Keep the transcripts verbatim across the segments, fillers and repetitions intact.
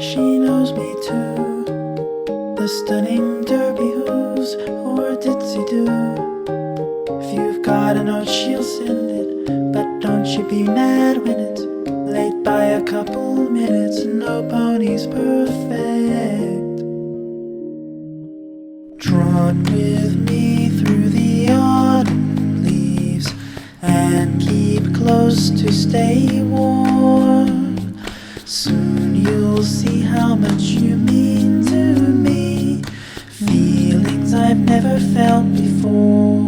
She knows me too, the stunning derby who's or ditsy-do. If you've got a note, she'll send it, but don't you be mad when it's late by a couple minutes. No pony's perfect. Trot with me through the autumn leaves and keep close to stay warm. Soon you'll see how much you mean to me, feelings I've never felt before.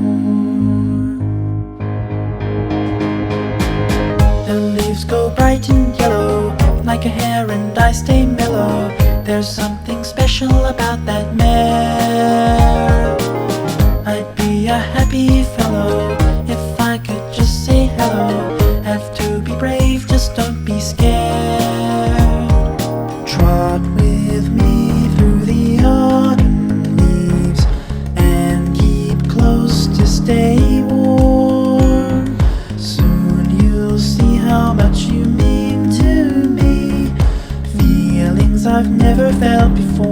The leaves go bright and yellow like a hair and I stay mellow. There's something special about that mare. I'd be a happy fellow if I could just say hello. Have to be brave, just don't be scared. Trot with me through the autumn leaves and keep close to stay warm. Soon you'll see how much you mean to me, feelings I've never felt before.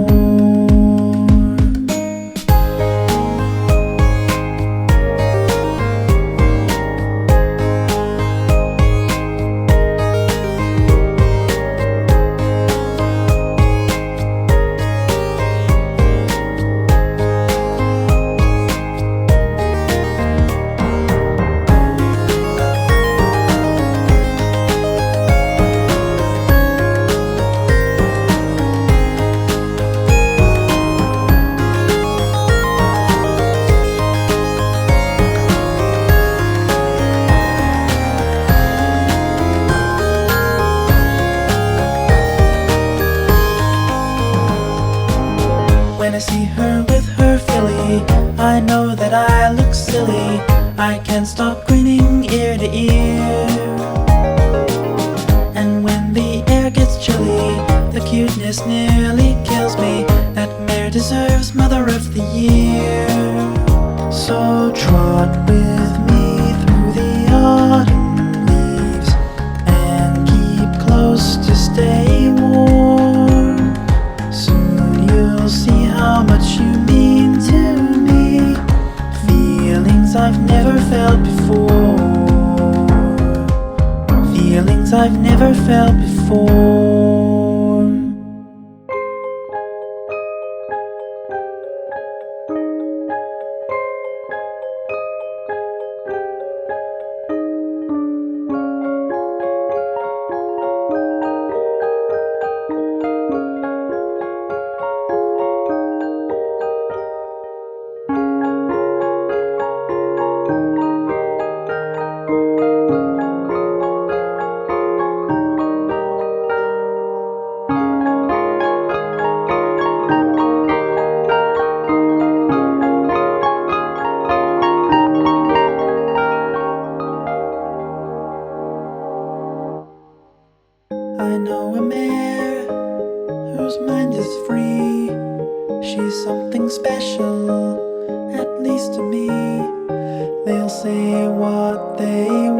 When I see her with her filly, I know that I look silly. I can't stop grinning ear to ear. And when the air gets chilly, the cuteness nearly kills me. That mare deserves Mother of the Year. So trot with me through the autumn leaves and keep close to stay warm. Soon you'll see how much you mean to me, feelings I've never felt before, feelings I've never felt before. I know a mare whose mind is free. She's something special, at least to me. They'll say what they